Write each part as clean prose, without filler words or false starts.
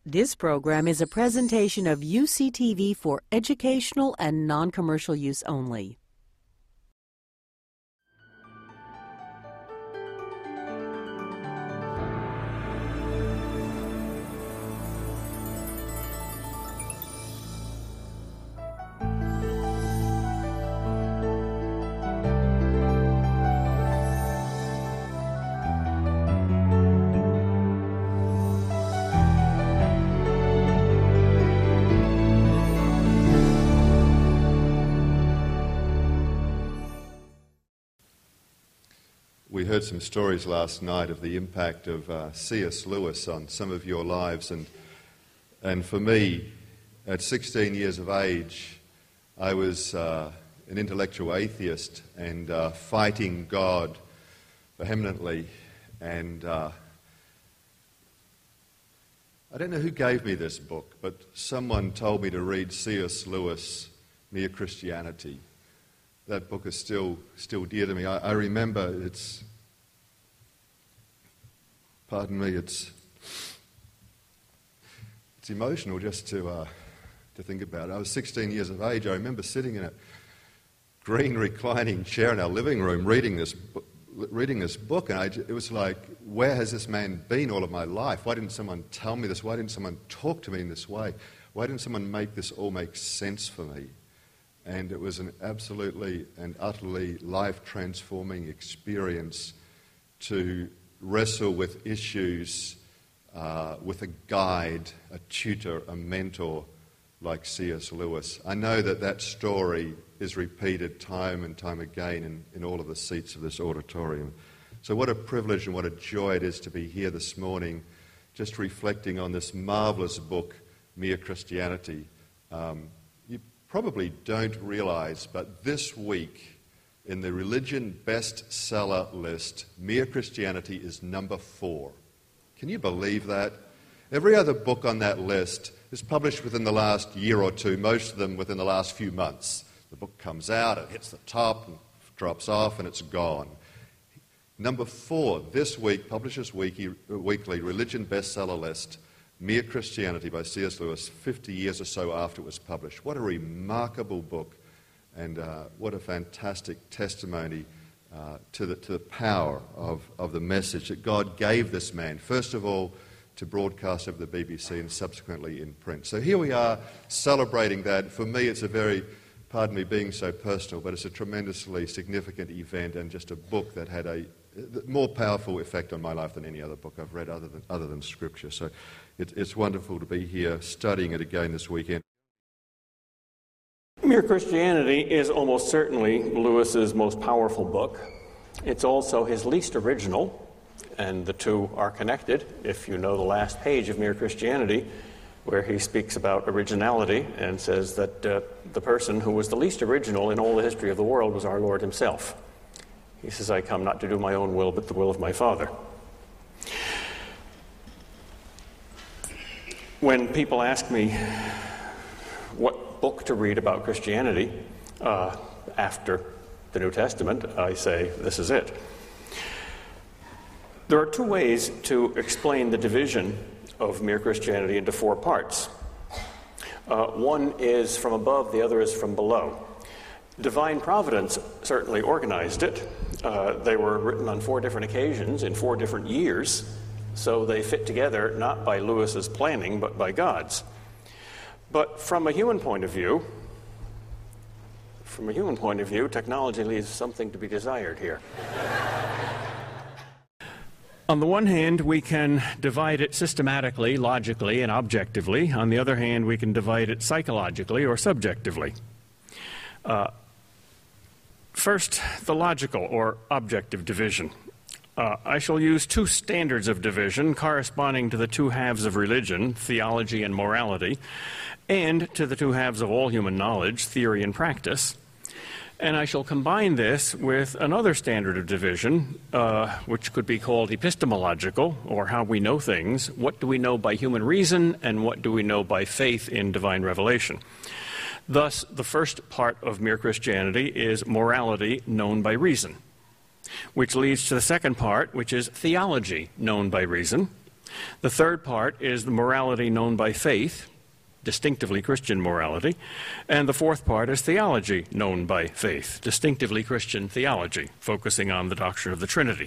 This program is a presentation of UCTV for educational and non-commercial use only. We heard some stories last night of the impact of C.S. Lewis on some of your lives, and for me, at 16 years of age, I was an intellectual atheist and fighting God vehemently, and I don't know who gave me this book, but someone told me to read C.S. Lewis' Mere Christianity. That book is still dear to me. I remember it's emotional just to think about it. I was 16 years of age. I remember sitting in a green reclining chair in our living room reading this book, and it was like, where has this man been all of my life? Why didn't someone tell me this? Why didn't someone talk to me in this way? Why didn't someone make this all make sense for me? And it was an absolutely and utterly life-transforming experience to wrestle with issues with a guide, a tutor, a mentor like C.S. Lewis. I know that story is repeated time and time again in all of the seats of this auditorium. So what a privilege and what a joy it is to be here this morning, just reflecting on this marvelous book, Mere Christianity. Probably don't realize, but this week in the religion bestseller list, Mere Christianity is number 4. Can you believe that? Every other book on that list is published within the last year or two, most of them within the last few months. The book comes out, it hits the top, and drops off, and it's gone. Number 4 this week, Publishers Weekly religion bestseller list, Mere Christianity by C.S. Lewis, 50 years or so after it was published. What a remarkable book, and what a fantastic testimony to the power of the message that God gave this man, first of all to broadcast over the BBC and subsequently in print. So here we are celebrating that. For me, it's a very, pardon me being so personal, but it's a tremendously significant event and just a book that had a more powerful effect on my life than any other book I've read other than Scripture. So it's wonderful to be here studying it again this weekend. Mere Christianity is almost certainly Lewis's most powerful book. It's also his least original, and the two are connected. If you know the last page of Mere Christianity, where he speaks about originality and says that the person who was the least original in all the history of the world was our Lord himself. He says, I come not to do my own will, but the will of my Father. When people ask me what book to read about Christianity after the New Testament, I say, this is it. There are two ways to explain the division of Mere Christianity into 4 parts. One is from above, the other is from below. Divine Providence certainly organized it. They were written on 4 different occasions in 4 different years, so they fit together not by Lewis's planning, but by God's. But from a human point of view, technology leaves something to be desired here. On the one hand, we can divide it systematically, logically, and objectively. On the other hand, we can divide it psychologically or subjectively. First, the logical or objective division. I shall use 2 standards of division corresponding to the 2 halves of religion, theology and morality, and to the 2 halves of all human knowledge, theory and practice. And I shall combine this with another standard of division, which could be called epistemological, or how we know things. What do we know by human reason, and what do we know by faith in divine revelation? Thus, the first part of Mere Christianity is morality known by reason, which leads to the second part, which is theology known by reason, The third part is the morality known by faith, distinctively Christian morality. And the fourth part is theology known by faith, distinctively Christian theology, focusing on the doctrine of the Trinity.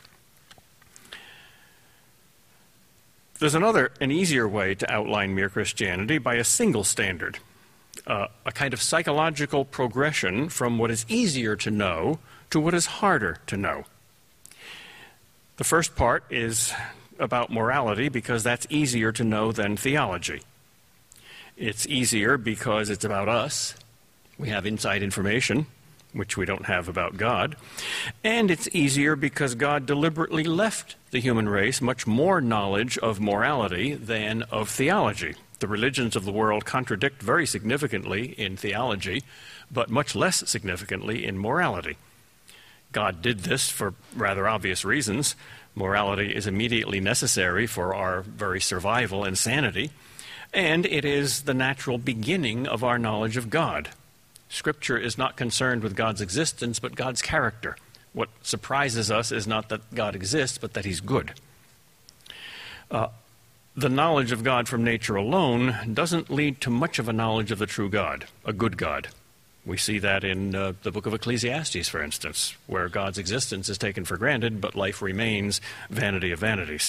There's an easier way to outline mere Christianity by a single standard, a kind of psychological progression from what is easier to know to what is harder to know. The first part is about morality because that's easier to know than theology. It's easier because it's about us. We have inside information, which we don't have about God. And it's easier because God deliberately left the human race much more knowledge of morality than of theology. The religions of the world contradict very significantly in theology, but much less significantly in morality. God did this for rather obvious reasons. Morality is immediately necessary for our very survival and sanity, and it is the natural beginning of our knowledge of God. Scripture is not concerned with God's existence, but God's character. What surprises us is not that God exists, but that he's good. The knowledge of God from nature alone doesn't lead to much of a knowledge of the true God, a good God. We see that in the book of Ecclesiastes, for instance, where God's existence is taken for granted, but life remains vanity of vanities.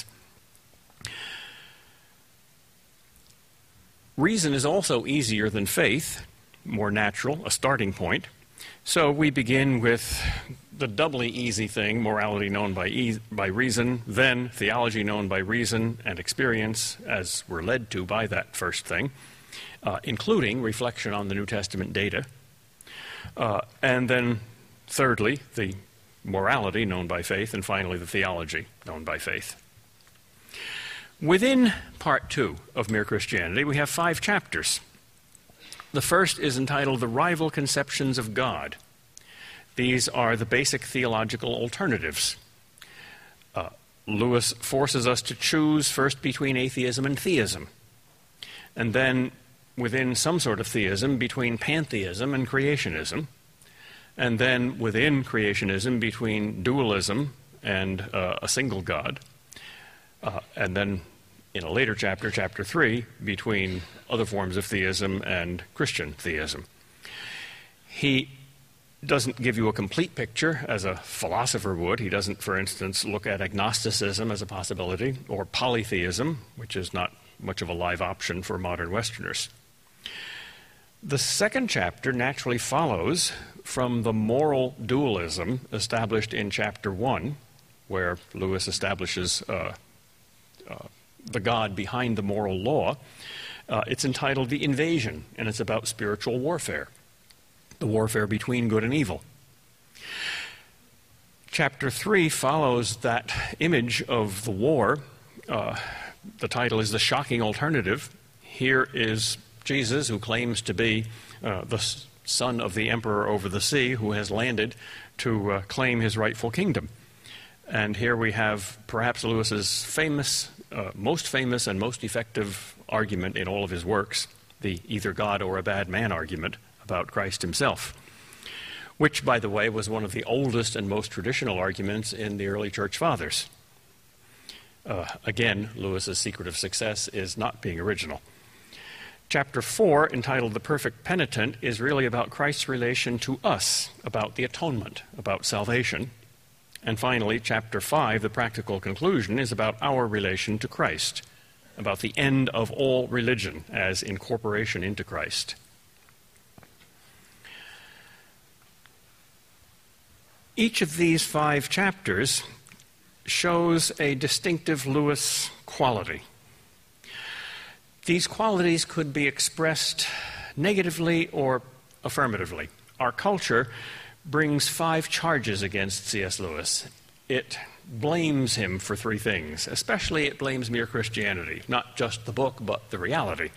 Reason is also easier than faith, more natural, a starting point. So we begin with the doubly easy thing, morality known by reason, then theology known by reason and experience, as we're led to by that first thing, including reflection on the New Testament data. And then thirdly, the morality known by faith, and finally the theology known by faith. Within part 2 of Mere Christianity, we have 5 chapters. The first is entitled The Rival Conceptions of God. These are the basic theological alternatives. Lewis forces us to choose first between atheism and theism, and then within some sort of theism between pantheism and creationism, and then within creationism between dualism and a single God, and then in a later chapter, chapter 3, between other forms of theism and Christian theism. He doesn't give you a complete picture as a philosopher would. He doesn't, for instance, look at agnosticism as a possibility, or polytheism, which is not much of a live option for modern Westerners. The second chapter naturally follows from the moral dualism established in chapter 1, where Lewis establishes the God behind the moral law. It's entitled The Invasion, and it's about spiritual warfare, the warfare between good and evil. Chapter 3 follows that image of the war. The title is The Shocking Alternative. Here is Jesus, who claims to be the son of the emperor over the sea, who has landed to claim his rightful kingdom. And here we have perhaps Lewis's most famous and most effective argument in all of his works, the either God or a bad man argument about Christ himself, which, by the way, was one of the oldest and most traditional arguments in the early church fathers. Again, Lewis's secret of success is not being original. Chapter 4, entitled The Perfect Penitent, is really about Christ's relation to us, about the atonement, about salvation. And finally, chapter 5, the practical conclusion, is about our relation to Christ, about the end of all religion as incorporation into Christ. Each of these 5 chapters shows a distinctive Lewis quality. These qualities could be expressed negatively or affirmatively. Our culture brings 5 charges against C.S. Lewis. It blames him for 3 things. Especially it blames Mere Christianity, not just the book, but the reality.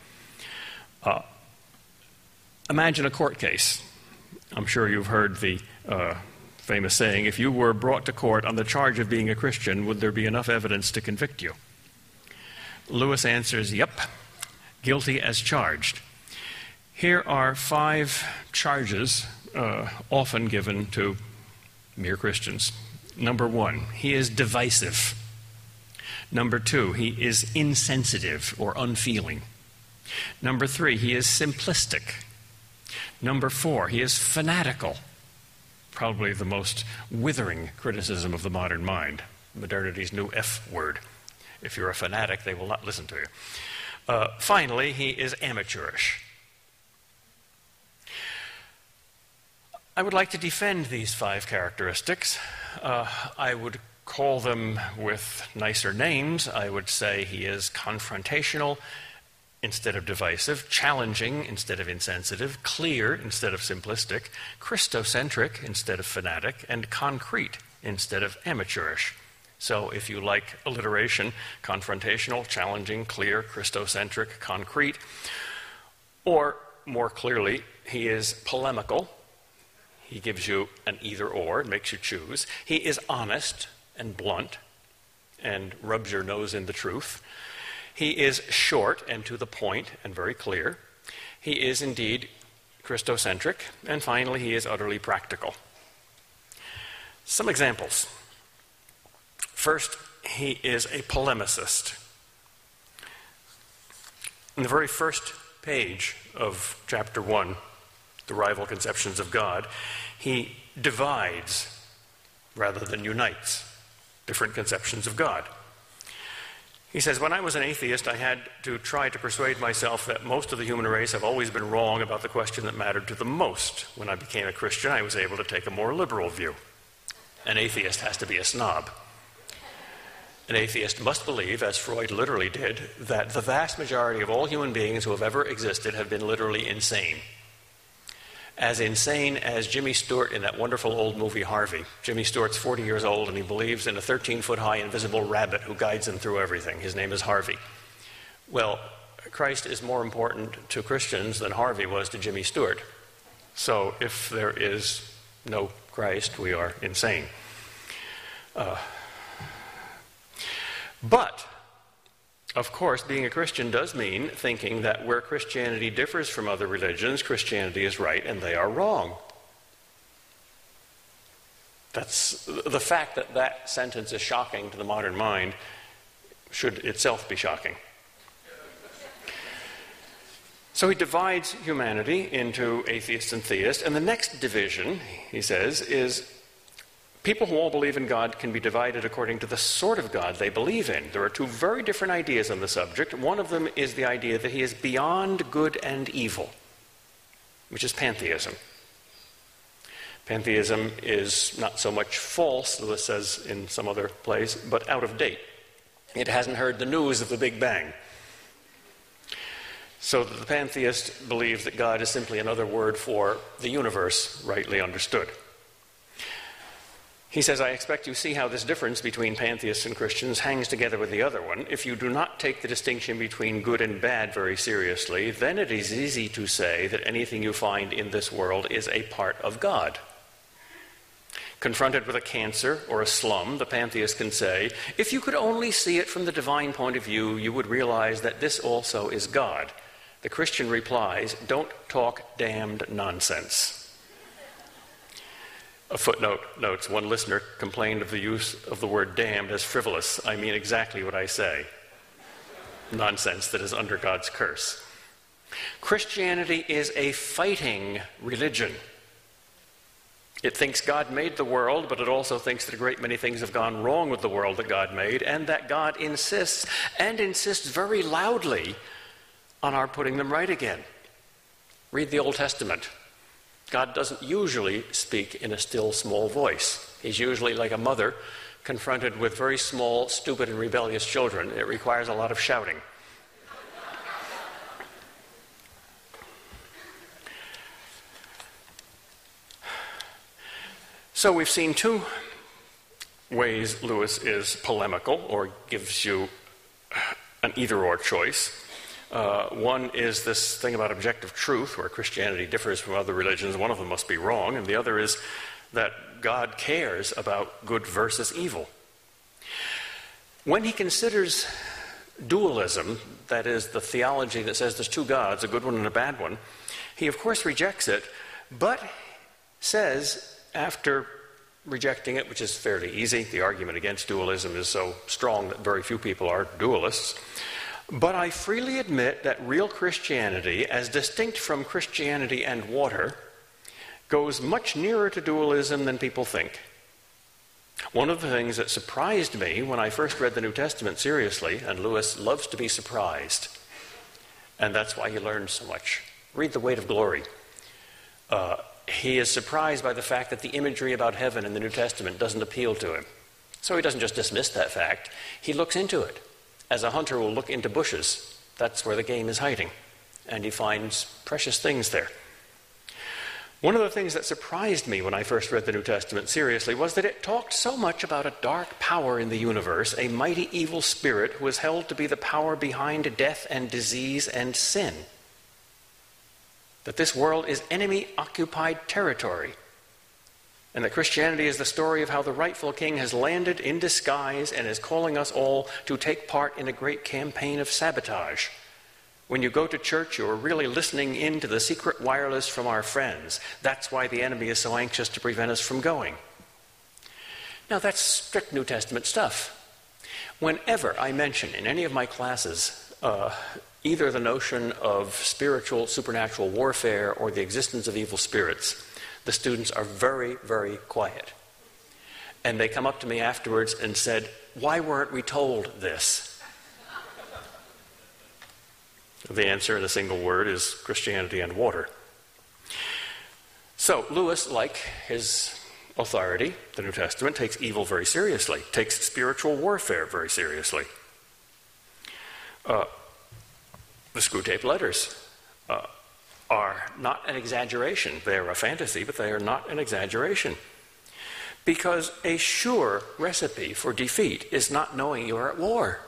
Imagine a court case. I'm sure you've heard the famous saying, if you were brought to court on the charge of being a Christian, would there be enough evidence to convict you? Lewis answers, yep, guilty as charged. Here are 5 charges often given to mere Christians. Number 1, he is divisive. Number 2, he is insensitive or unfeeling. Number 3, he is simplistic. Number 4, he is fanatical. Probably the most withering criticism of the modern mind. Modernity's new F word. If you're a fanatic, they will not listen to you. Finally, he is amateurish. I would like to defend these 5 characteristics. I would call them with nicer names. I would say he is confrontational instead of divisive, challenging instead of insensitive, clear instead of simplistic, Christocentric instead of fanatic, and concrete instead of amateurish. So if you like alliteration, confrontational, challenging, clear, Christocentric, concrete, or more clearly, he is polemical. He gives you an either or, makes you choose. He is honest and blunt and rubs your nose in the truth. He is short and to the point and very clear. He is indeed Christocentric. And finally, he is utterly practical. Some examples. First, he is a polemicist. In the very first page of chapter 1, The Rival Conceptions of God, he divides rather than unites different conceptions of God. He says, when I was an atheist, I had to try to persuade myself that most of the human race have always been wrong about the question that mattered to them most. When I became a Christian, I was able to take a more liberal view. An atheist has to be a snob. An atheist must believe, as Freud literally did, that the vast majority of all human beings who have ever existed have been literally insane. As insane as Jimmy Stewart in that wonderful old movie Harvey. Jimmy Stewart's 40 years old and he believes in a 13-foot-high invisible rabbit who guides him through everything. His name is Harvey. Well, Christ is more important to Christians than Harvey was to Jimmy Stewart. So if there is no Christ, we are insane. But, of course, being a Christian does mean thinking that where Christianity differs from other religions, Christianity is right and they are wrong. That's the fact that that sentence is shocking to the modern mind should itself be shocking. So he divides humanity into atheists and theists, and the next division, he says, is people who all believe in God can be divided according to the sort of God they believe in. There are 2 very different ideas on the subject. One of them is the idea that he is beyond good and evil, which is pantheism. Pantheism is not so much false, Lewis says in some other place, but out of date. It hasn't heard the news of the Big Bang. So the pantheist believes that God is simply another word for the universe, rightly understood. He says, I expect you see how this difference between pantheists and Christians hangs together with the other one. If you do not take the distinction between good and bad very seriously, then it is easy to say that anything you find in this world is a part of God. Confronted with a cancer or a slum, the pantheist can say, if you could only see it from the divine point of view, you would realize that this also is God. The Christian replies, don't talk damned nonsense. A footnote notes, one listener complained of the use of the word damned as frivolous. I mean exactly what I say. Nonsense that is under God's curse. Christianity is a fighting religion. It thinks God made the world, but it also thinks that a great many things have gone wrong with the world that God made, and that God insists, and insists very loudly, on our putting them right again. Read the Old Testament. God doesn't usually speak in a still, small voice. He's usually like a mother confronted with very small, stupid, and rebellious children. It requires a lot of shouting. So we've seen 2 ways Lewis is polemical, or gives you an either-or choice. One is this thing about objective truth, where Christianity differs from other religions. One of them must be wrong, and the other is that God cares about good versus evil. When he considers dualism, that is, the theology that says there's 2 gods, a good one and a bad one, he of course rejects it, but says, after rejecting it, which is fairly easy. The argument against dualism is so strong that very few people are dualists. But I freely admit that real Christianity, as distinct from Christianity and water, goes much nearer to dualism than people think. One of the things that surprised me when I first read the New Testament seriously, and Lewis loves to be surprised, and that's why he learned so much. Read The Weight of Glory. He is surprised by the fact that the imagery about heaven in the New Testament doesn't appeal to him. So he doesn't just dismiss that fact, he looks into it. As a hunter will look into bushes, that's where the game is hiding, and he finds precious things there. One of the things that surprised me when I first read the New Testament seriously was that it talked so much about a dark power in the universe, a mighty evil spirit who is held to be the power behind death and disease and sin. That this world is enemy-occupied territory, and that Christianity is the story of how the rightful king has landed in disguise and is calling us all to take part in a great campaign of sabotage. When you go to church, you're really listening in to the secret wireless from our friends. That's why the enemy is so anxious to prevent us from going. Now, that's strict New Testament stuff. Whenever I mention in any of my classes either the notion of spiritual, supernatural warfare or the existence of evil spirits, the students are very, very quiet. And they come up to me afterwards and said, "Why weren't we told this?" The answer in a single word is Christianity and water. So Lewis, like his authority, the New Testament, takes evil very seriously, takes spiritual warfare very seriously. The Screwtape Letters are not an exaggeration. They are a fantasy, but they are not an exaggeration. Because a sure recipe for defeat is not knowing you are at war.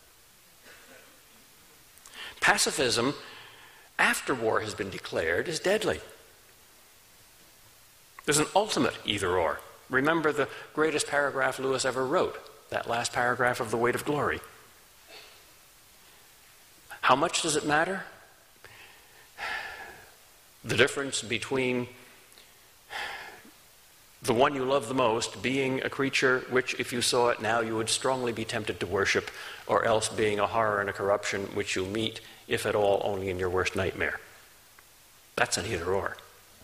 Pacifism, after war has been declared, is deadly. There's an ultimate either-or. Remember the greatest paragraph Lewis ever wrote, that last paragraph of The Weight of Glory. How much does it matter? The difference between the one you love the most being a creature which, if you saw it now, you would strongly be tempted to worship, or else being a horror and a corruption which you meet, if at all, only in your worst nightmare. That's an either-or.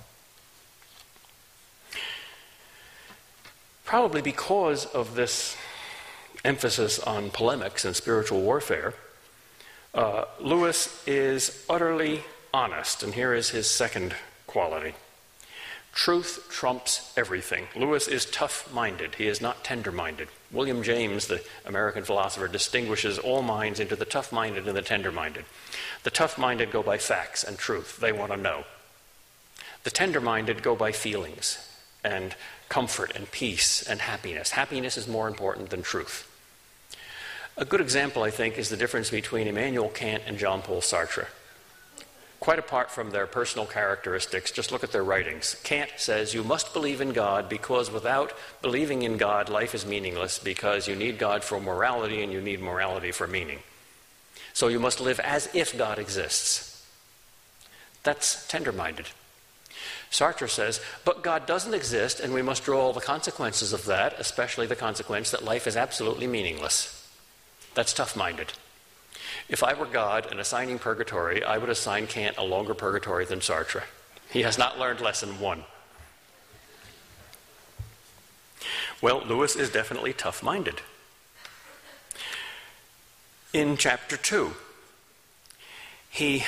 Probably because of this emphasis on polemics and spiritual warfare, Lewis is utterly honest, and here is his second quality. Truth trumps everything. Lewis is tough-minded. He is not tender-minded. William James, the American philosopher, distinguishes all minds into the tough-minded and the tender-minded. The tough-minded go by facts and truth. They want to know. The tender-minded go by feelings and comfort and peace and happiness. Happiness is more important than truth. A good example, I think, is the difference between Immanuel Kant and Jean-Paul Sartre. Quite apart from their personal characteristics, just look at their writings. Kant says you must believe in God because without believing in God, life is meaningless, because you need God for morality and you need morality for meaning. So you must live as if God exists. That's tender-minded. Sartre says, but God doesn't exist and we must draw all the consequences of that, especially the consequence that life is absolutely meaningless. That's tough-minded. If I were God and assigning purgatory, I would assign Kant a longer purgatory than Sartre. He has not learned lesson 1. Well, Lewis is definitely tough-minded. In chapter 2, he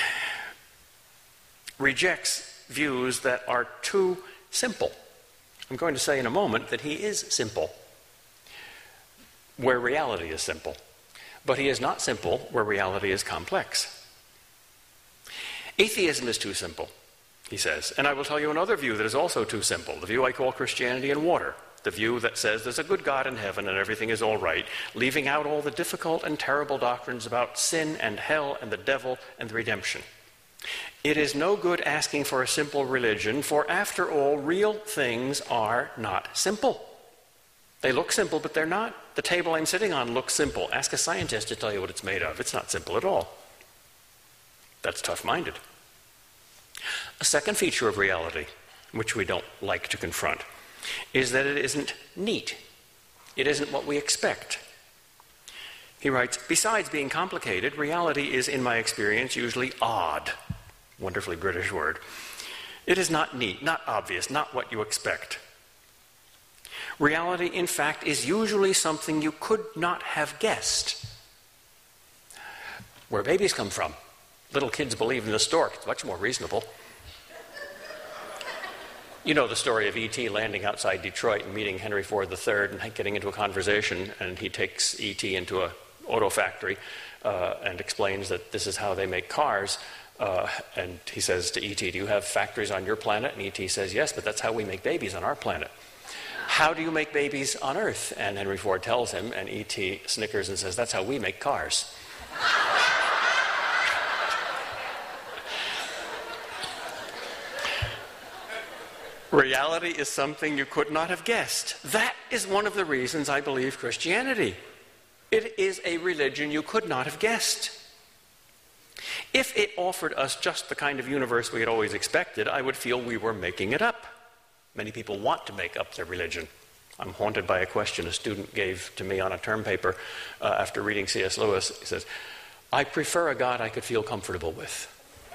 rejects views that are too simple. I'm going to say in a moment that he is simple, where reality is simple. But he is not simple where reality is complex. Atheism is too simple, he says. And I will tell you another view that is also too simple, the view I call Christianity and water, the view that says there's a good God in heaven and everything is all right, leaving out all the difficult and terrible doctrines about sin and hell and the devil and the redemption. It is no good asking for a simple religion, for after all, real things are not simple. They look simple, but they're not. The table I'm sitting on looks simple. Ask a scientist to tell you what it's made of. It's not simple at all. That's tough-minded. A second feature of reality, which we don't like to confront, is that it isn't neat. It isn't what we expect. He writes, besides being complicated, reality is, in my experience, usually odd. Wonderfully British word. It is not neat, not obvious, not what you expect. Reality, in fact, is usually something you could not have guessed. Where babies come from. Little kids believe in the stork. It's much more reasonable. You know the story of E.T. landing outside Detroit and meeting Henry Ford III and getting into a conversation, and he takes E.T. into an auto factory and explains that this is how they make cars. And he says to E.T., do you have factories on your planet? And E.T. says, yes, but that's how we make babies on our planet. How do you make babies on Earth? And Henry Ford tells him, and E.T. snickers and says, that's how we make cars. Reality is something you could not have guessed. That is one of the reasons I believe Christianity. It is a religion you could not have guessed. If it offered us just the kind of universe we had always expected, I would feel we were making it up. Many people want to make up their religion. I'm haunted by a question a student gave to me on a term paper after reading C.S. Lewis. He says, I prefer a God I could feel comfortable with.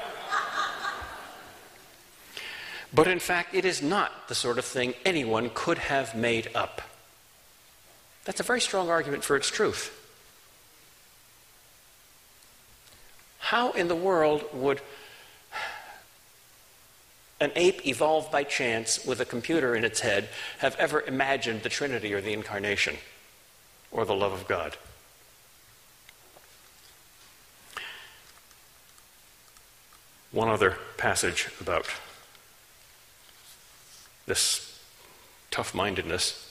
But in fact, it is not the sort of thing anyone could have made up. That's a very strong argument for its truth. How in the world would an ape evolved by chance with a computer in its head have ever imagined the Trinity or the Incarnation or the love of God? One other passage about this tough-mindedness.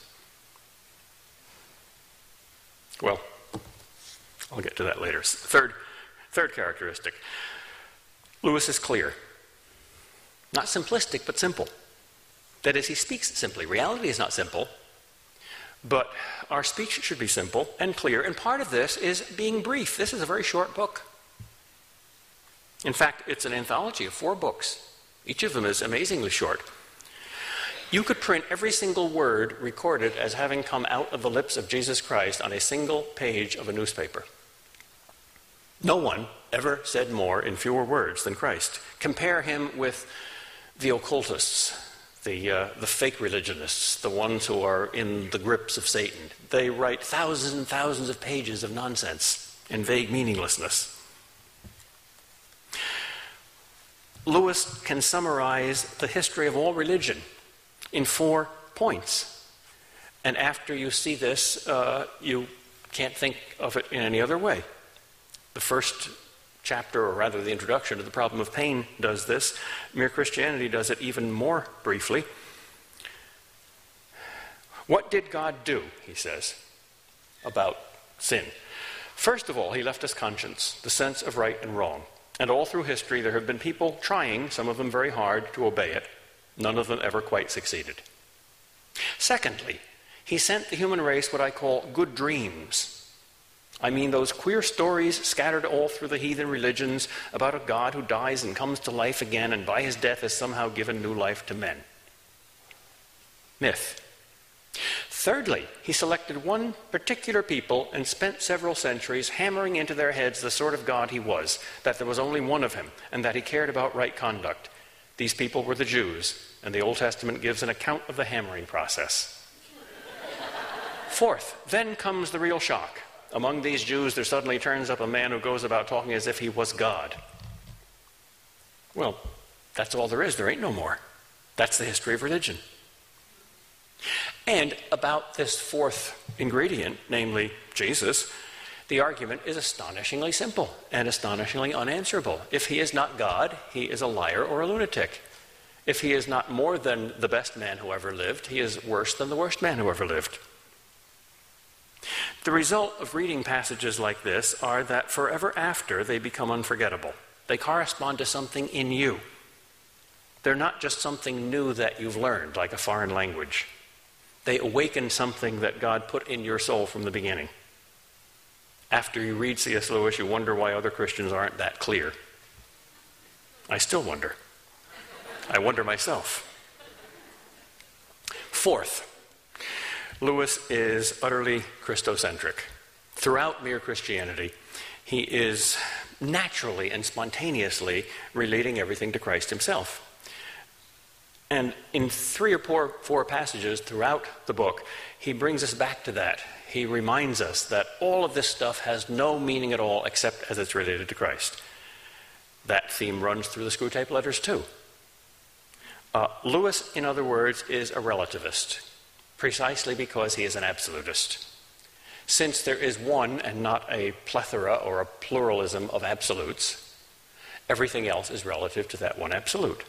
Well, I'll get to that later. Third characteristic. Lewis is clear. Not simplistic, but simple. That is, he speaks simply. Reality is not simple, but our speech should be simple and clear, and part of this is being brief. This is a very short book. In fact, it's an anthology of 4 books. Each of them is amazingly short. You could print every single word recorded as having come out of the lips of Jesus Christ on a single page of a newspaper. No one ever said more in fewer words than Christ. Compare him with the occultists, the fake religionists, the ones who are in the grips of Satan. They write thousands and thousands of pages of nonsense and vague meaninglessness. Lewis can summarize the history of all religion in 4 points. And after you see this, you can't think of it in any other way. The first chapter, or rather the introduction to the problem of pain, does this. Mere Christianity does it even more briefly. What did God do, he says, about sin? First of all, he left us conscience, the sense of right and wrong. And all through history there have been people trying, some of them very hard, to obey it. None of them ever quite succeeded. Secondly, he sent the human race what I call good dreams. I mean those queer stories scattered all through the heathen religions about a God who dies and comes to life again and by his death has somehow given new life to men. Myth. Thirdly, he selected one particular people and spent several centuries hammering into their heads the sort of God he was, that there was only one of him, and that he cared about right conduct. These people were the Jews, and the Old Testament gives an account of the hammering process. Fourth, then comes the real shock. Among these Jews, there suddenly turns up a man who goes about talking as if he was God. Well, that's all there is. There ain't no more. That's the history of religion. And about this fourth ingredient, namely Jesus, the argument is astonishingly simple and astonishingly unanswerable. If he is not God, he is a liar or a lunatic. If he is not more than the best man who ever lived, he is worse than the worst man who ever lived. The result of reading passages like this are that forever after they become unforgettable. They correspond to something in you. They're not just something new that you've learned, like a foreign language. They awaken something that God put in your soul from the beginning. After you read C.S. Lewis, you wonder why other Christians aren't that clear. I still wonder. I wonder myself. Fourth, Lewis is utterly Christocentric. Throughout Mere Christianity, he is naturally and spontaneously relating everything to Christ himself. And in 3 or 4 passages throughout the book, he brings us back to that. He reminds us that all of this stuff has no meaning at all except as it's related to Christ. That theme runs through the Screwtape Letters too. Lewis, in other words, is a relativist, precisely because he is an absolutist. Since there is one and not a plethora or a pluralism of absolutes, everything else is relative to that one absolute.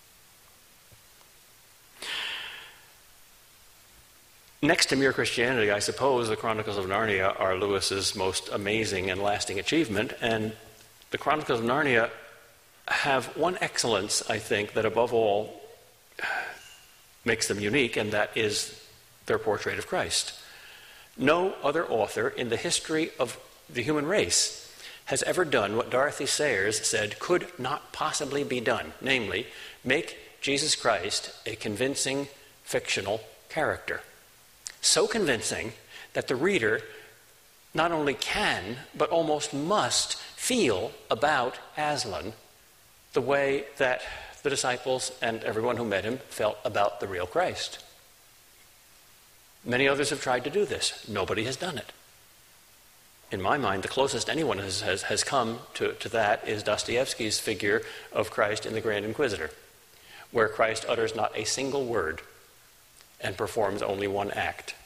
Next to Mere Christianity, I suppose the Chronicles of Narnia are Lewis's most amazing and lasting achievement, and the Chronicles of Narnia have one excellence, I think, that above all makes them unique, and that is their portrait of Christ. No other author in the history of the human race has ever done what Dorothy Sayers said could not possibly be done, namely, make Jesus Christ a convincing fictional character. So convincing that the reader not only can, but almost must feel about Aslan the way that the disciples and everyone who met him felt about the real Christ. Many others have tried to do this. Nobody has done it. In my mind, the closest anyone has come to that is Dostoevsky's figure of Christ in The Grand Inquisitor, where Christ utters not a single word and performs only one act.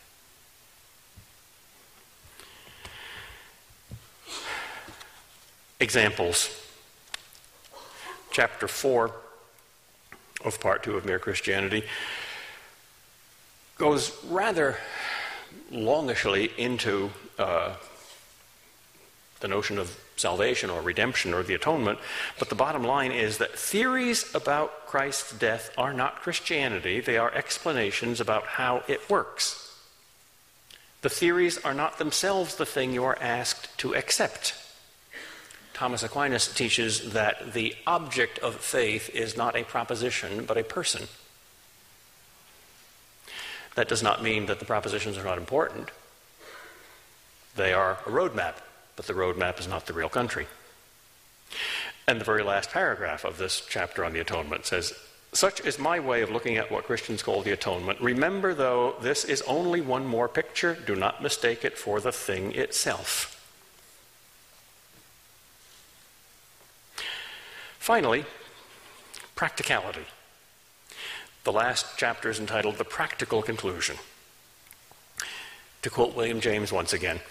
Examples. Chapter 4 of Part 2 of Mere Christianity goes rather longishly into the notion of salvation or redemption or the atonement, but the bottom line is that theories about Christ's death are not Christianity, they are explanations about how it works. The theories are not themselves the thing you are asked to accept. Thomas Aquinas teaches that the object of faith is not a proposition, but a person. That does not mean that the propositions are not important. They are a roadmap, but the roadmap is not the real country. And the very last paragraph of this chapter on the atonement says, "Such is my way of looking at what Christians call the atonement. Remember, though, this is only one more picture. Do not mistake it for the thing itself." Finally, practicality. The last chapter is entitled The Practical Conclusion. To quote William James once again,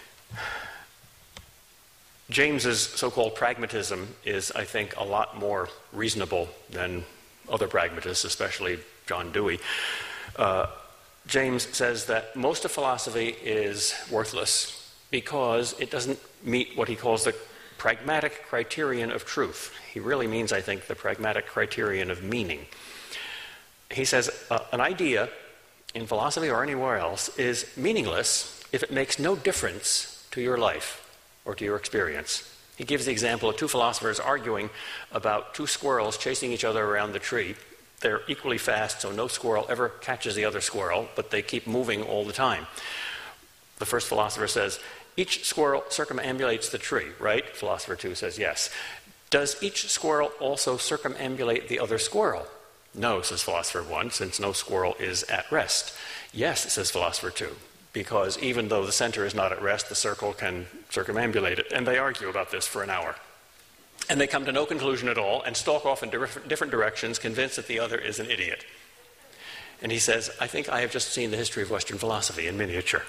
James's so-called pragmatism is, I think, a lot more reasonable than other pragmatists, especially John Dewey. James says that most of philosophy is worthless because it doesn't meet what he calls the pragmatic criterion of truth. He really means, I think, the pragmatic criterion of meaning. He says an idea in philosophy or anywhere else is meaningless if it makes no difference to your life or to your experience. He gives the example of 2 philosophers arguing about 2 squirrels chasing each other around the tree. They're equally fast, so no squirrel ever catches the other squirrel, but they keep moving all the time. The first philosopher says, each squirrel circumambulates the tree, right? Philosopher 2 says yes. Does each squirrel also circumambulate the other squirrel? No, says philosopher 1, since no squirrel is at rest. Yes, says philosopher 2, because even though the center is not at rest, the circle can circumambulate it. And they argue about this for an hour. And they come to no conclusion at all and stalk off in different directions, convinced that the other is an idiot. And he says, I think I have just seen the history of Western philosophy in miniature.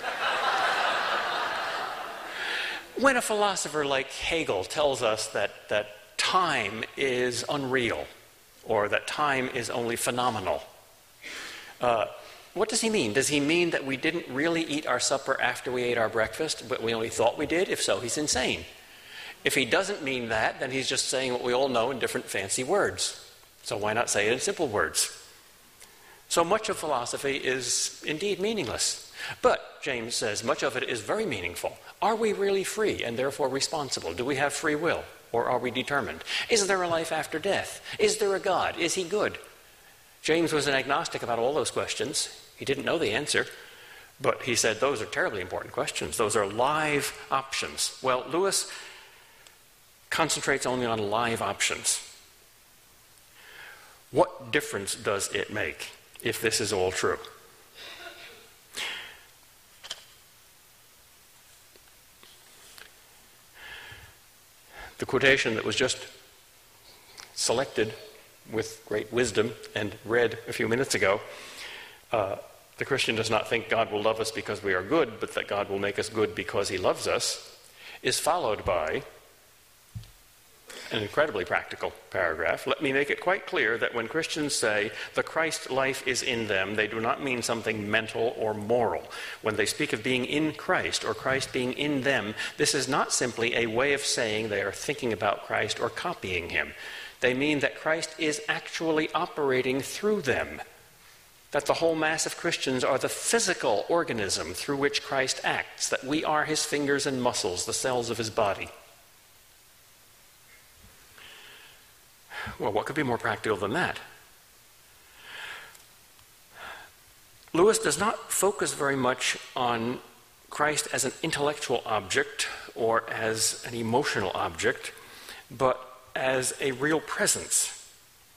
When a philosopher like Hegel tells us that time is unreal, or that time is only phenomenal, what does he mean? Does he mean that we didn't really eat our supper after we ate our breakfast, but we only thought we did? If so, he's insane. If he doesn't mean that, then he's just saying what we all know in different fancy words. So why not say it in simple words? So much of philosophy is indeed meaningless. But, James says, much of it is very meaningful. Are we really free and therefore responsible? Do we have free will? Or are we determined? Is there a life after death? Is there a God? Is he good? James was an agnostic about all those questions. He didn't know the answer, but he said those are terribly important questions. Those are live options. Well, Lewis concentrates only on live options. What difference does it make if this is all true? The quotation that was just selected with great wisdom and read a few minutes ago, the Christian does not think God will love us because we are good, but that God will make us good because he loves us, is followed by an incredibly practical paragraph. Let me make it quite clear that when Christians say the Christ life is in them, they do not mean something mental or moral. When they speak of being in Christ or Christ being in them, this is not simply a way of saying they are thinking about Christ or copying him. They mean that Christ is actually operating through them, that the whole mass of Christians are the physical organism through which Christ acts, that we are his fingers and muscles, the cells of his body. Well, what could be more practical than that? Lewis does not focus very much on Christ as an intellectual object or as an emotional object, but as a real presence.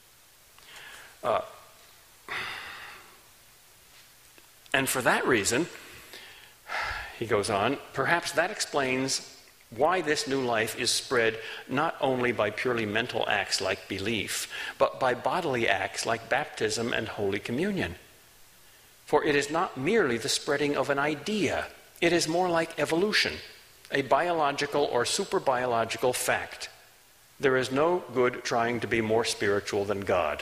And for that reason, he goes on, perhaps that explains why this new life is spread not only by purely mental acts like belief, but by bodily acts like baptism and Holy Communion. For it is not merely the spreading of an idea, it is more like evolution, a biological or superbiological fact. There is no good trying to be more spiritual than God.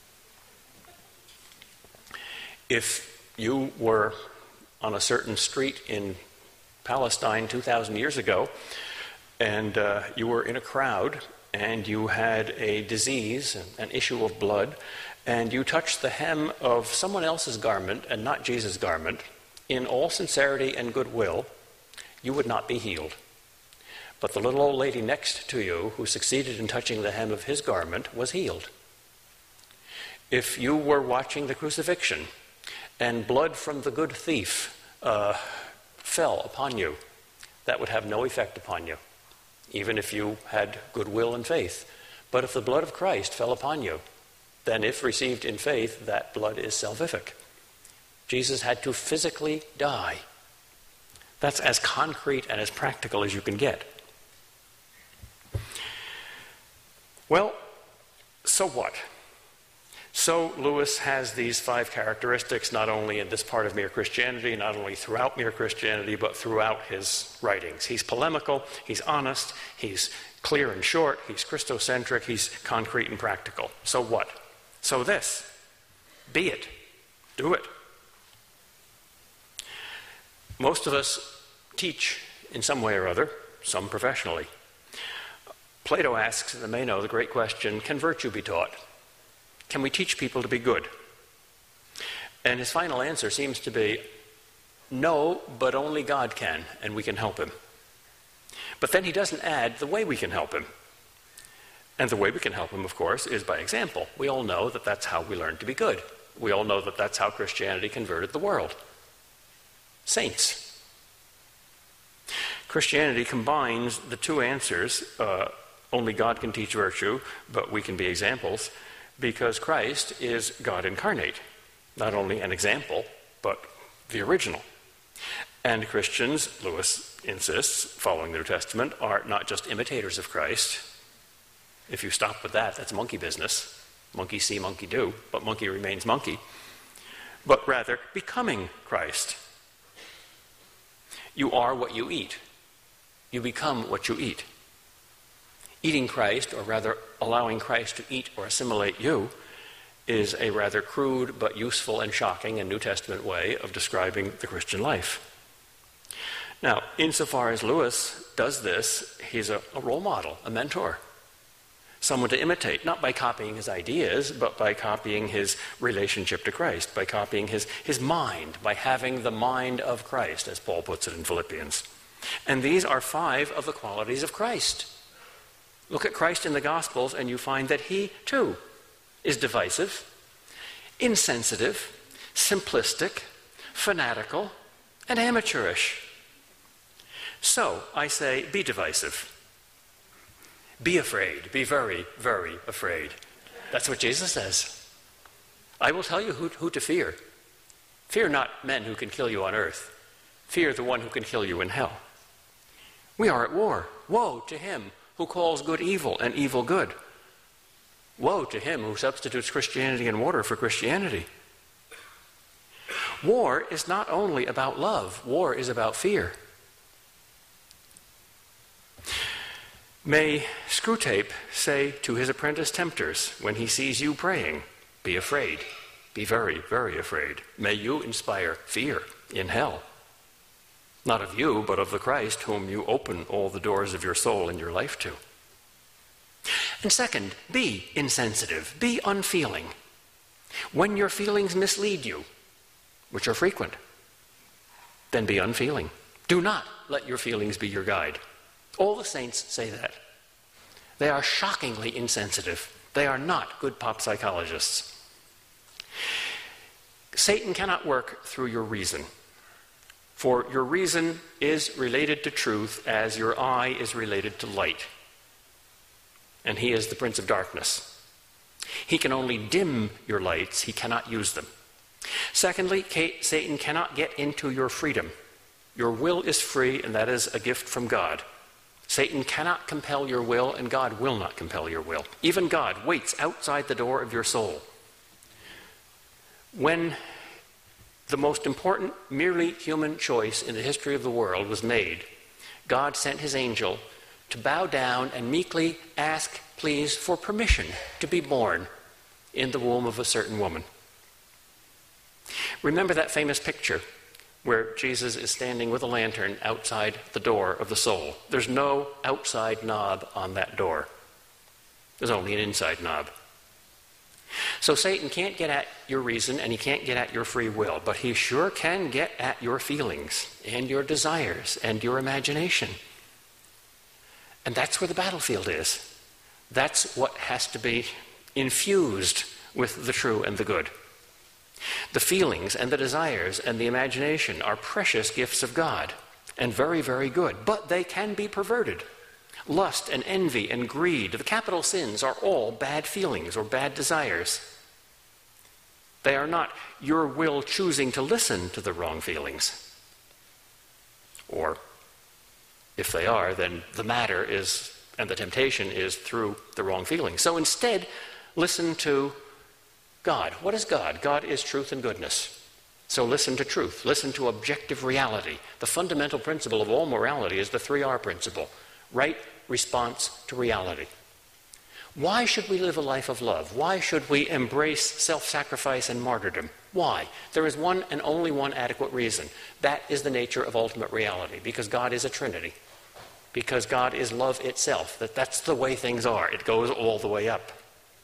If you were on a certain street in Palestine 2,000 years ago, and you were in a crowd, and you had a disease, an issue of blood, and you touched the hem of someone else's garment and not Jesus' garment, in all sincerity and goodwill, you would not be healed. But the little old lady next to you, who succeeded in touching the hem of his garment, was healed. If you were watching the crucifixion, and blood from the good thief fell upon you, that would have no effect upon you, even if you had goodwill and faith. But if the blood of Christ fell upon you, then if received in faith, that blood is salvific. Jesus had to physically die. That's as concrete and as practical as you can get. Well, so what? So Lewis has these 5 characteristics, not only in this part of Mere Christianity, not only throughout Mere Christianity, but throughout his writings. He's polemical, he's honest, he's clear and short, he's Christocentric, he's concrete and practical. So what? So this. Be it. Do it. Most of us teach in some way or other, some professionally. Plato asks in the Meno the great question, can virtue be taught? Can we teach people to be good? And his final answer seems to be, no, but only God can, and we can help him. But then he doesn't add the way we can help him. And the way we can help him, of course, is by example. We all know that that's how we learn to be good. We all know that that's how Christianity converted the world. Saints. Christianity combines the 2 answers, only God can teach virtue, but we can be examples, because Christ is God incarnate, not only an example, but the original. And Christians, Lewis insists, following the New Testament, are not just imitators of Christ. If you stop with that, that's monkey business. Monkey see, monkey do, but monkey remains monkey. But rather, becoming Christ. You are what you eat. You become what you eat. Eating Christ, or rather allowing Christ to eat or assimilate you, is a rather crude but useful and shocking and New Testament way of describing the Christian life. Now, insofar as Lewis does this, he's a role model, a mentor, someone to imitate, not by copying his ideas, but by copying his relationship to Christ, by copying his mind, by having the mind of Christ, as Paul puts it in Philippians. And these are 5 of the qualities of Christ. Look at Christ in the Gospels and you find that he, too, is divisive. insensitive, simplistic, fanatical, and amateurish. So I say, be divisive. Be afraid. Be very, very afraid. That's what Jesus says. I will tell you who to fear. Fear not men who can kill you on earth. Fear the one who can kill you in hell. We are at war. Woe to him who calls good evil and evil good. Woe to him who substitutes Christianity and water for Christianity. War is not only about love. War is about fear. May Screwtape say to his apprentice tempters when he sees you praying, be afraid, be very, very afraid. May you inspire fear in hell. Not of you, but of the Christ whom you open all the doors of your soul and your life to. And second, be insensitive, be unfeeling. When your feelings mislead you, which are frequent, then be unfeeling. Do not let your feelings be your guide. All the saints say that. They are shockingly insensitive. They are not good pop psychologists. Satan cannot work through your reason, for your reason is related to truth as your eye is related to light. And he is the prince of darkness. He can only dim your lights, he cannot use them. Secondly, Satan cannot get into your freedom. Your will is free, and that is a gift from God. Satan cannot compel your will, and God will not compel your will. Even God waits outside the door of your soul. When the most important merely human choice in the history of the world was made, God sent his angel to bow down and meekly ask, please, for permission to be born in the womb of a certain woman. Remember that famous picture where Jesus is standing with a lantern outside the door of the soul. There's no outside knob on that door. There's only an inside knob. So Satan can't get at your reason and he can't get at your free will, but he sure can get at your feelings and your desires and your imagination. And that's where the battlefield is. That's what has to be infused with the true and the good. The feelings and the desires and the imagination are precious gifts of God and very, very good, but they can be perverted. Lust and envy and greed, the capital sins, are all bad feelings or bad desires. They are not your will choosing to listen to the wrong feelings. Or, if they are, then the matter is, and the temptation is through the wrong feelings. So instead, listen to God. What is God? God is truth and goodness. So listen to truth. Listen to objective reality. The fundamental principle of all morality is the 3R principle. Right response to reality. Why should we live a life of love? Why should we embrace self-sacrifice and martyrdom? Why? There is one and only one adequate reason. That is the nature of ultimate reality, because God is a Trinity. Because God is love itself. That's the way things are. It goes all the way up.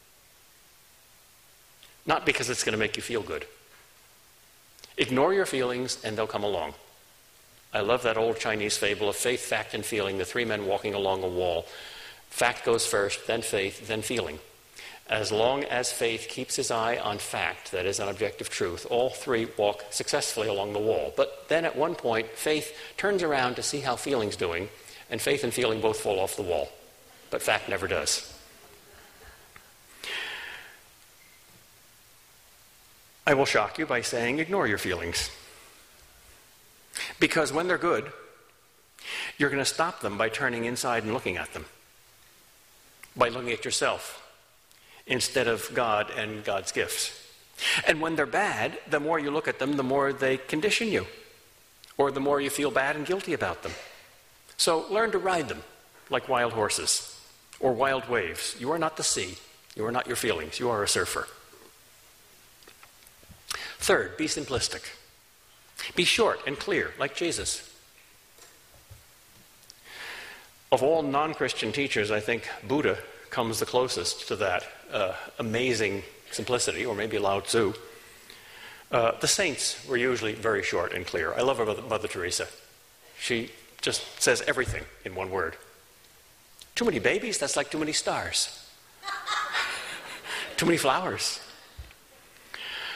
Not because it's going to make you feel good. Ignore your feelings and they'll come along. I love that old Chinese fable of faith, fact, and feeling, the three men walking along a wall. Fact goes first, then faith, then feeling. As long as faith keeps his eye on fact, that is, on objective truth, all three walk successfully along the wall. But then at one point, faith turns around to see how feeling's doing, and faith and feeling both fall off the wall. But fact never does. I will shock you by saying, ignore your feelings. Because when they're good, you're going to stop them by turning inside and looking at them. By looking at yourself instead of God and God's gifts. And when they're bad, the more you look at them, the more they condition you. Or the more you feel bad and guilty about them. So learn to ride them like wild horses or wild waves. You are not the sea. You are not your feelings. You are a surfer. Third, be simplistic. Be short and clear, like Jesus. Of all non-Christian teachers, I think Buddha comes the closest to that amazing simplicity, or maybe Lao Tzu. The saints were usually very short and clear. I love Mother Teresa. She just says everything in one word. Too many babies? That's like too many stars. Too many flowers.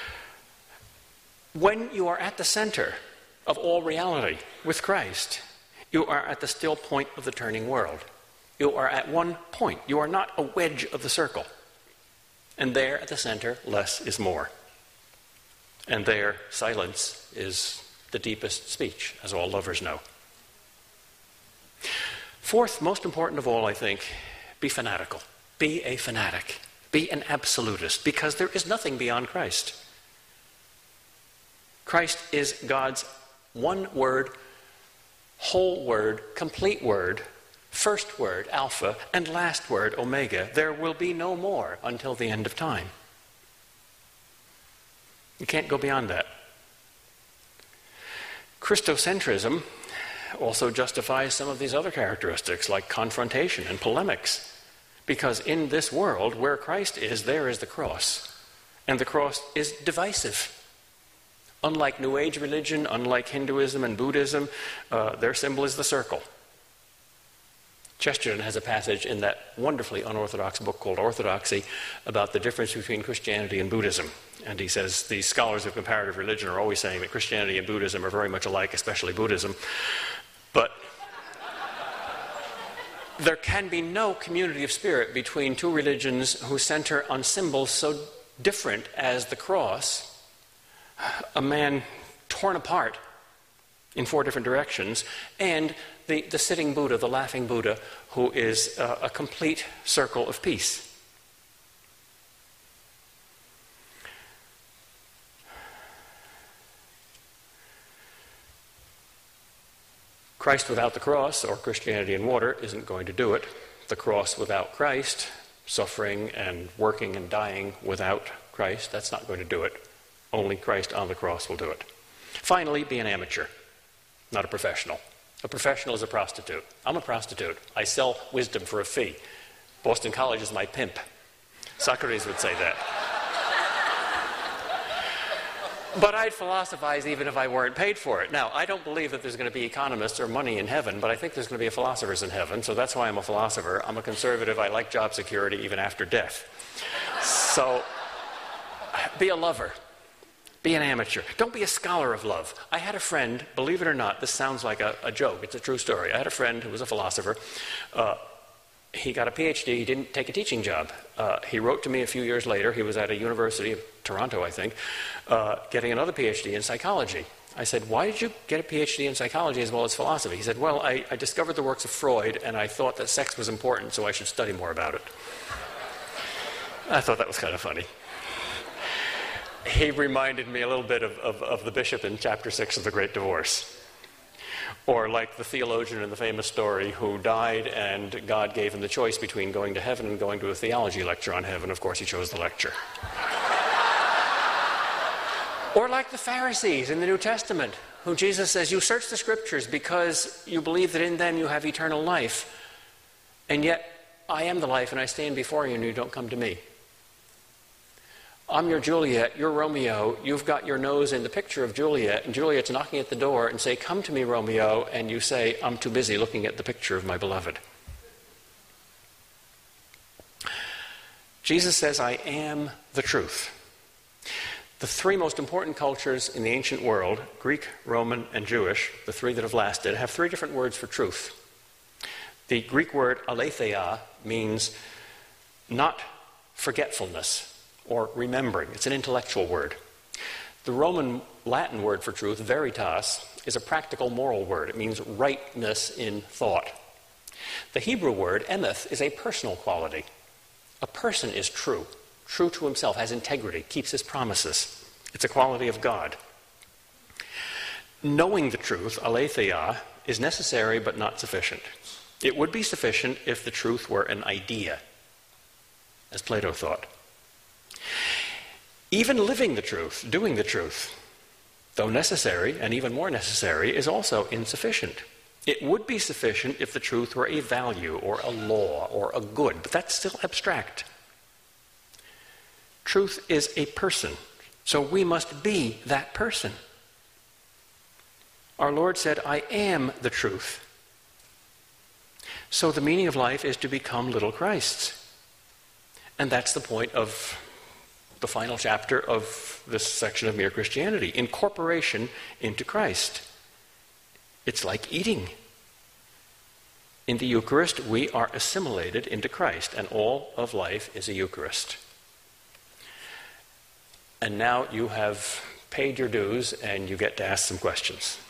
When you are at the center of all reality with Christ, you are at the still point of the turning world. You are at one point. You are not a wedge of the circle. And there at the center, less is more. And there, silence is the deepest speech, as all lovers know. Fourth, most important of all, I think, be fanatical. Be a fanatic. Be an absolutist, because there is nothing beyond Christ. Christ is God's one word, whole word, complete word, first word, Alpha, and last word, Omega. There will be no more until the end of time. You can't go beyond that. Christocentrism also justifies some of these other characteristics, like confrontation and polemics. Because in this world, where Christ is, there is the cross. And the cross is divisive. Unlike New Age religion, unlike Hinduism and Buddhism, their symbol is the circle. Chesterton has a passage in that wonderfully unorthodox book called Orthodoxy about the difference between Christianity and Buddhism. And he says the scholars of comparative religion are always saying that Christianity and Buddhism are very much alike, especially Buddhism. But there can be no community of spirit between two religions who center on symbols so different as the cross, a man torn apart in four different directions, and the sitting Buddha, the laughing Buddha, who is a complete circle of peace. Christ without the cross, or Christianity and water, isn't going to do it. The cross without Christ, suffering and working and dying without Christ, that's not going to do it. Only Christ on the cross will do it. Finally, be an amateur, not a professional. A professional is a prostitute. I'm a prostitute. I sell wisdom for a fee. Boston College is my pimp. Socrates would say that. But I'd philosophize even if I weren't paid for it. Now, I don't believe that there's going to be economists or money in heaven, but I think there's going to be philosophers in heaven, so that's why I'm a philosopher. I'm a conservative. I like job security even after death. So, be a lover. Be an amateur. Don't be a scholar of love. I had a friend, believe it or not, this sounds like a joke. It's a true story. I had a friend who was a philosopher. He got a PhD. He didn't take a teaching job. He wrote to me a few years later. He was at a university of Toronto, I think, getting another PhD in psychology. I said, why did you get a PhD in psychology as well as philosophy? He said, well, I discovered the works of Freud, and I thought that sex was important, so I should study more about it. I thought that was kind of funny. He reminded me a little bit of the bishop in chapter 6 of The Great Divorce. Or like the theologian in the famous story who died and God gave him the choice between going to heaven and going to a theology lecture on heaven. Of course, he chose the lecture. Or like the Pharisees in the New Testament, who Jesus says, you search the scriptures because you believe that in them you have eternal life. And yet, I am the life and I stand before you and you don't come to me. I'm your Juliet, you're Romeo, you've got your nose in the picture of Juliet, and Juliet's knocking at the door and say, come to me, Romeo, and you say, I'm too busy looking at the picture of my beloved. Jesus says, I am the truth. The three most important cultures in the ancient world, Greek, Roman, and Jewish, the three that have lasted, have three different words for truth. The Greek word aletheia means not forgetfulness, or remembering. It's an intellectual word. The Roman Latin word for truth, veritas, is a practical moral word. It means rightness in thought. The Hebrew word, emeth, is a personal quality. A person is true to himself, has integrity, keeps his promises. It's a quality of God. Knowing the truth, aletheia, is necessary but not sufficient. It would be sufficient if the truth were an idea, as Plato thought. Even living the truth, doing the truth, though necessary, and even more necessary, is also insufficient. It would be sufficient if the truth were a value, or a law, or a good, but that's still abstract. Truth is a person, so we must be that person. Our Lord said, I am the truth. So the meaning of life is to become little Christs. And that's the point of the final chapter of this section of Mere Christianity. Incorporation into Christ. It's like eating. In the Eucharist, we are assimilated into Christ, and all of life is a Eucharist. And now you have paid your dues, and you get to ask some questions.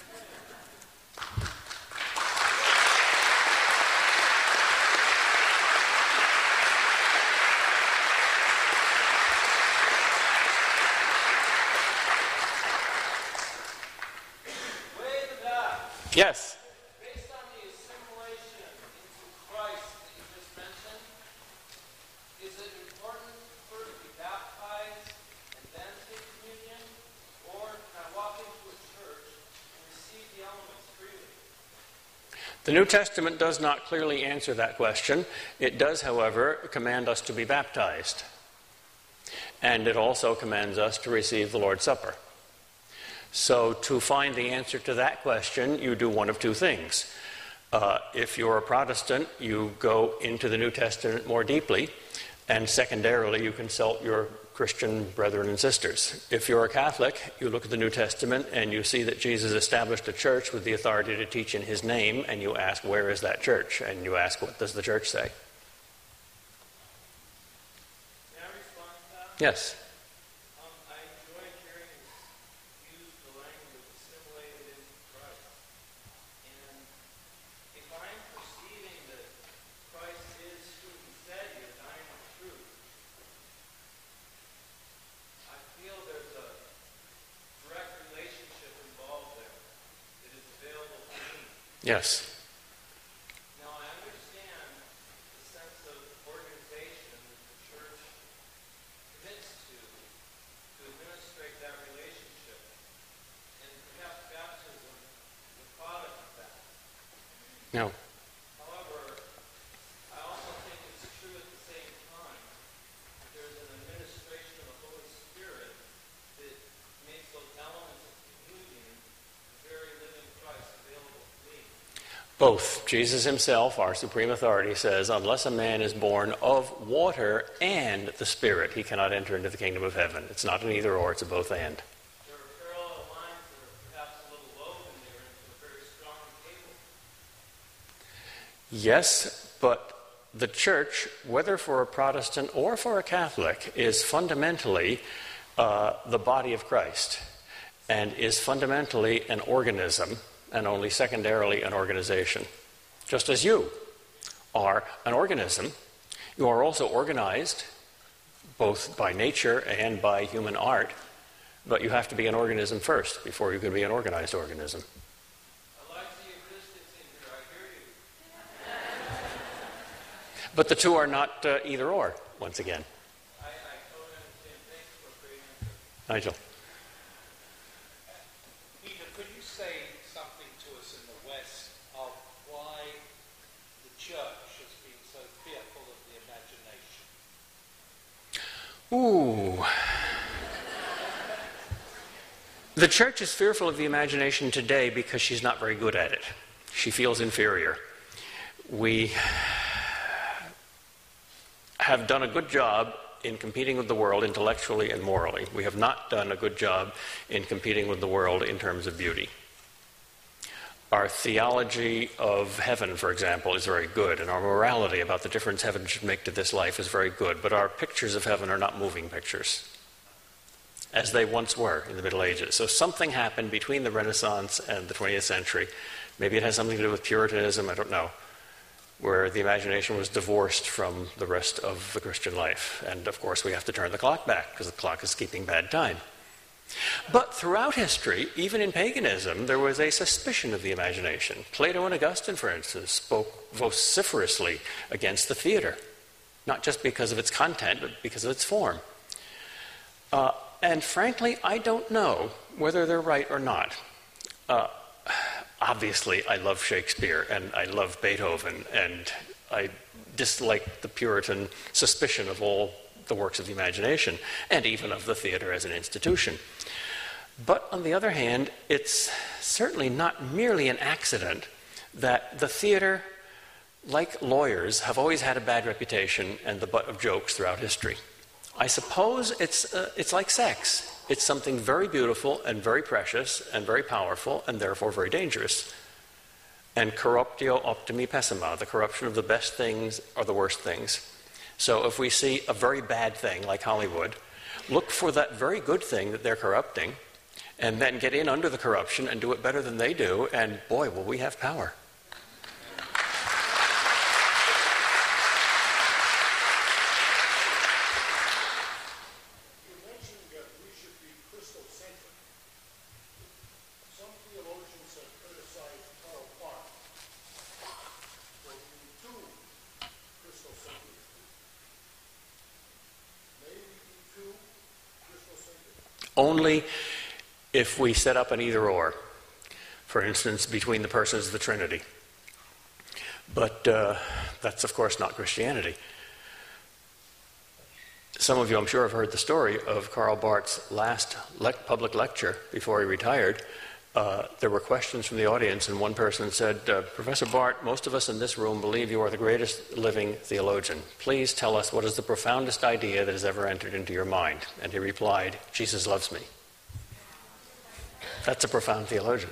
Yes. Based on the assimilation into Christ that you just mentioned, is it important first to be baptized and then take communion? Or can I walk into a church and receive the elements freely? The New Testament does not clearly answer that question. It does, however, command us to be baptized. And it also commands us to receive the Lord's Supper. So to find the answer to that question, you do one of two things. If you're a Protestant, you go into the New Testament more deeply, and secondarily, you consult your Christian brethren and sisters. If you're a Catholic, you look at the New Testament and you see that Jesus established a church with the authority to teach in his name, and you ask, where is that church? And you ask, what does the church say? Can I respond to that? Yes. I enjoyed hearing you use the language assimilated into Christ. And if I'm perceiving that Christ is who he said he is, I am the truth, I feel there's a direct relationship involved there that is available to me. Yes. Now, I understand the sense of organization that the church commits to administrate that relationship, and perhaps baptism is a product of that. No. However, I also think it's true at the same time that there's an administration of the Holy Spirit that makes those elements of communion, the very living Christ, available to me. Both. Jesus himself, our supreme authority, says, unless a man is born of water and the Spirit, he cannot enter into the kingdom of heaven. It's not an either or, it's a both and. There are parallel lines that are perhaps a little woven there into a very strong cable. Yes, but the church, whether for a Protestant or for a Catholic, is fundamentally the body of Christ, and is fundamentally an organism, and only secondarily an organization. Just as you are an organism, you are also organized, both by nature and by human art, but you have to be an organism first before you can be an organized organism. I like the existence in here, I hear you. But the two are not either or, once again. I totally understand. Thanks for a great answer. Nigel. Peter, could you say something to us in the West of why the church has been so fearful of the imagination? Ooh. The church is fearful of the imagination today because she's not very good at it. She feels inferior. We have done a good job in competing with the world intellectually and morally. We have not done a good job in competing with the world in terms of beauty. Our theology of heaven, for example, is very good, and our morality about the difference heaven should make to this life is very good, but our pictures of heaven are not moving pictures, as they once were in the Middle Ages. So something happened between the Renaissance and the 20th century. Maybe it has something to do with Puritanism, I don't know, where the imagination was divorced from the rest of the Christian life. And of course we have to turn the clock back, because the clock is keeping bad time. But throughout history, even in paganism, there was a suspicion of the imagination. Plato and Augustine, for instance, spoke vociferously against the theater, not just because of its content, but because of its form. And frankly, I don't know whether they're right or not. Obviously, I love Shakespeare, and I love Beethoven, and I dislike the Puritan suspicion of all the works of the imagination, and even of the theater as an institution. But on the other hand, it's certainly not merely an accident that the theater, like lawyers, have always had a bad reputation and the butt of jokes throughout history. I suppose it's like sex. It's something very beautiful and very precious and very powerful and therefore very dangerous. And corruptio optimi pessima, the corruption of the best things are the worst things. So if we see a very bad thing like Hollywood, look for that very good thing that they're corrupting, and then get in under the corruption and do it better than they do, and boy, will we have power. You mentioned that we should be Christocentric. Some theologians have criticized Karl Barth for being too Christocentric. May we be too Christocentric? Only if we set up an either-or, for instance, between the persons of the Trinity. But that's, of course, not Christianity. Some of you, I'm sure, have heard the story of Karl Barth's last public lecture before he retired. There were questions from the audience, and one person said, Professor Barth, most of us in this room believe you are the greatest living theologian. Please tell us what is the profoundest idea that has ever entered into your mind. And he replied, Jesus loves me. That's a profound theologian.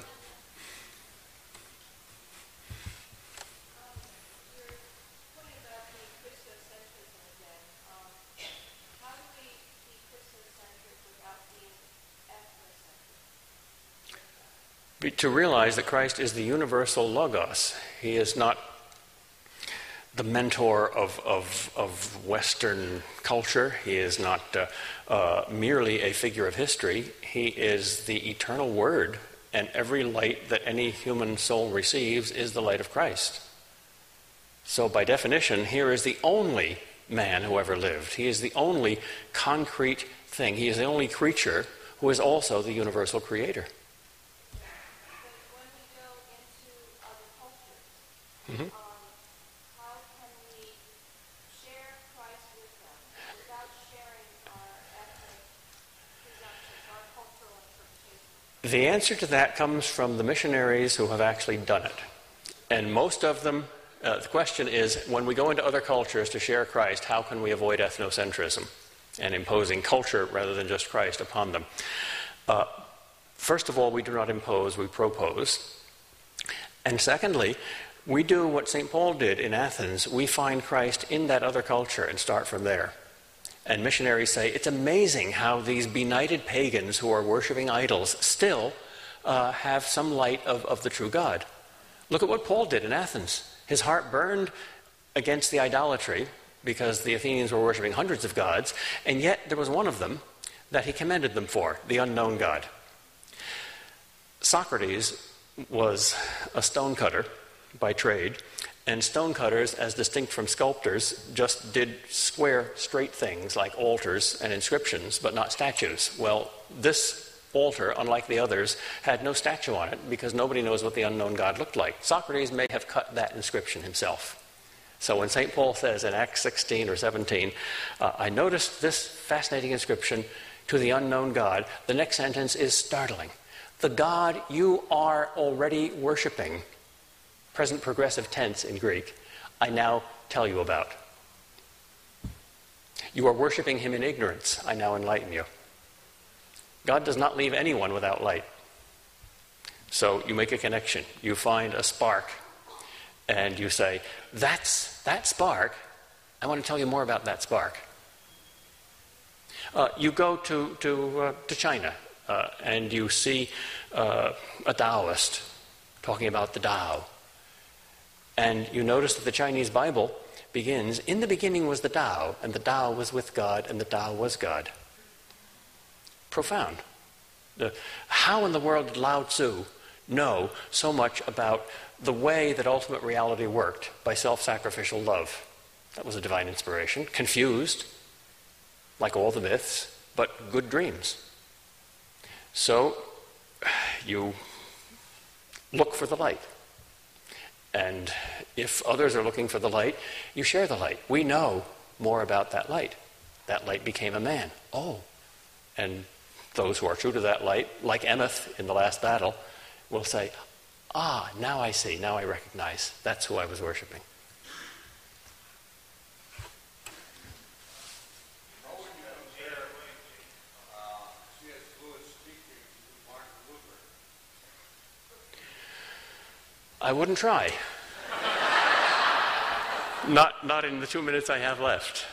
To realize that Christ is the universal logos. He is not the mentor of Western culture. He is not merely a figure of history. He is the eternal Word, and every light that any human soul receives is the light of Christ. So by definition, here is the only man who ever lived. He is the only concrete thing. He is the only creature who is also the universal creator. Mm-hmm. How can we share Christ with them without sharing our ethnic presumptions, our cultural interpretations? The answer to that comes from the missionaries who have actually done it. And most of them, the question is, when we go into other cultures to share Christ, how can we avoid ethnocentrism and imposing culture rather than just Christ upon them? First of all, we do not impose, we propose. And secondly, we do what St. Paul did in Athens. We find Christ in that other culture and start from there. And missionaries say, it's amazing how these benighted pagans who are worshiping idols still have some light of the true God. Look at what Paul did in Athens. His heart burned against the idolatry because the Athenians were worshiping hundreds of gods, and yet there was one of them that he commended them for, the unknown God. Socrates was a stonecutter by trade, and stonecutters, as distinct from sculptors, just did square, straight things like altars and inscriptions, but not statues. Well, this altar, unlike the others, had no statue on it because nobody knows what the unknown God looked like. Socrates may have cut that inscription himself. So when St. Paul says in Acts 16 or 17, I noticed this fascinating inscription, to the unknown God, the next sentence is startling. The God you are already worshiping, present progressive tense in Greek, I now tell you about. You are worshiping him in ignorance. I now enlighten you. God does not leave anyone without light. So you make a connection. You find a spark, and you say, that's that spark. I want to tell you more about that spark. You go to China, and you see a Taoist talking about the Tao. And you notice that the Chinese Bible begins, in the beginning was the Tao, and the Tao was with God, and the Tao was God. Profound. How in the world did Lao Tzu know so much about the way that ultimate reality worked by self-sacrificial love? That was a divine inspiration. Confused, like all the myths, but good dreams. So you look for the light. And if others are looking for the light, you share the light. We know more about that light. That light became a man. Oh. And those who are true to that light, like Emeth in the last battle, will say, now I see, now I recognize. That's who I was worshiping. How would you have I wouldn't try. Not in the 2 minutes I have left.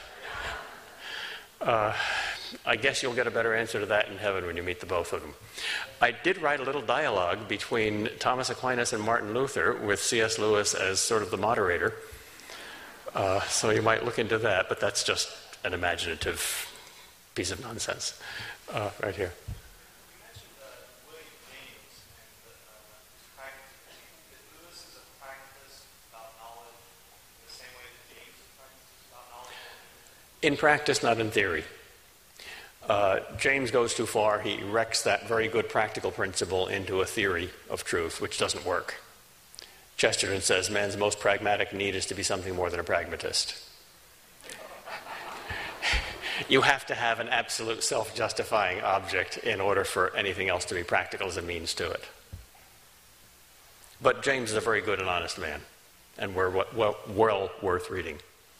I guess you'll get a better answer to that in heaven when you meet the both of them. I did write a little dialogue between Thomas Aquinas and Martin Luther with C.S. Lewis as sort of the moderator. So you might look into that, but that's just an imaginative piece of nonsense. Right here. You mentioned William James and his practice. Do you think that Lewis is a practicist about knowledge the same way that James is a practicist about knowledge? In practice, not in theory. James goes too far. He erects that very good practical principle into a theory of truth, which doesn't work. Chesterton says man's most pragmatic need is to be something more than a pragmatist. You have to have an absolute self-justifying object in order for anything else to be practical as a means to it. But James is a very good and honest man, and we're well worth reading.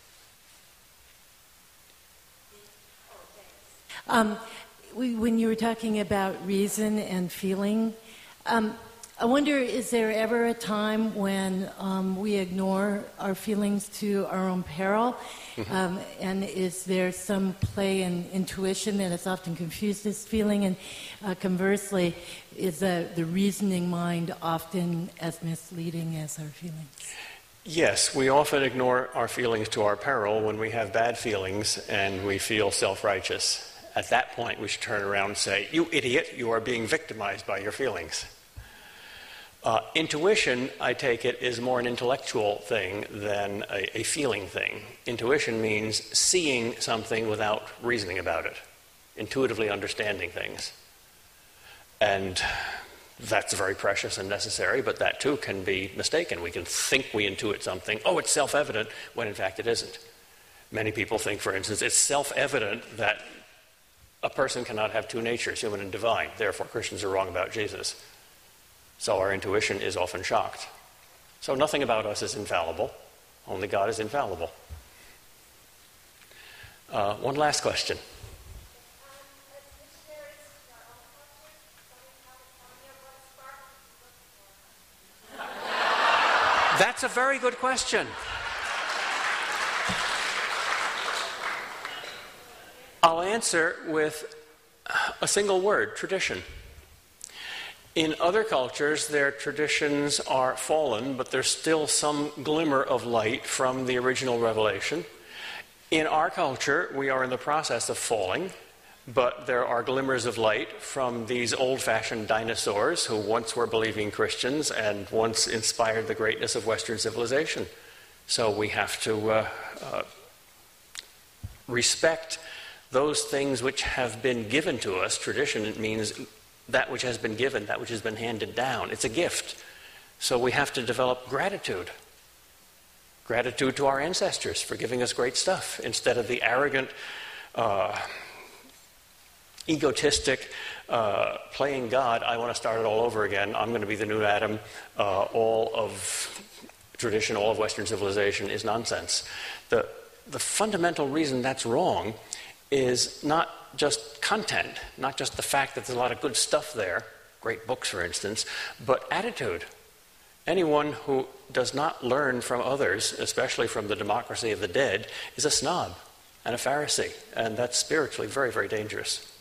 When you were talking about reason and feeling, I wonder, is there ever a time when we ignore our feelings to our own peril? Mm-hmm. And is there some play in intuition that is often confused as feeling? And conversely, is the reasoning mind often as misleading as our feelings? Yes, we often ignore our feelings to our peril when we have bad feelings and we feel self-righteous. At that point, we should turn around and say, "You idiot, you are being victimized by your feelings." Intuition, I take it, is more an intellectual thing than a feeling thing. Intuition means seeing something without reasoning about it, intuitively understanding things. And that's very precious and necessary, but that too can be mistaken. We can think we intuit something, oh, it's self-evident, when in fact it isn't. Many people think, for instance, it's self-evident that a person cannot have two natures, human and divine. Therefore, Christians are wrong about Jesus. So our intuition is often shocked. So nothing about us is infallible. Only God is infallible. One last question. That's a very good question. I'll answer with a single word: tradition. In other cultures, their traditions are fallen, but there's still some glimmer of light from the original revelation. In our culture, we are in the process of falling, but there are glimmers of light from these old-fashioned dinosaurs who once were believing Christians and once inspired the greatness of Western civilization. So we have to respect those things which have been given to us. Tradition, it means that which has been given, that which has been handed down. It's a gift. So we have to develop gratitude. Gratitude to our ancestors for giving us great stuff, instead of the arrogant, egotistic, playing God, I want to start it all over again, I'm going to be the new Adam. All of tradition, all of Western civilization is nonsense. The fundamental reason that's wrong is not just content, not just the fact that there's a lot of good stuff there, great books for instance, but attitude. Anyone who does not learn from others, especially from the democracy of the dead, is a snob and a Pharisee, and that's spiritually very, very dangerous.